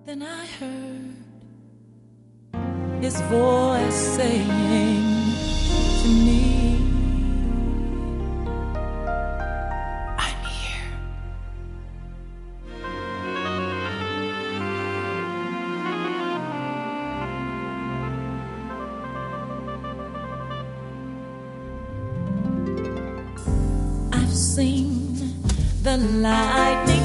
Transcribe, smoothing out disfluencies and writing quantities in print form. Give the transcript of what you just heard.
Then I heard his voice saying to me, I'm here. I've seen the lightning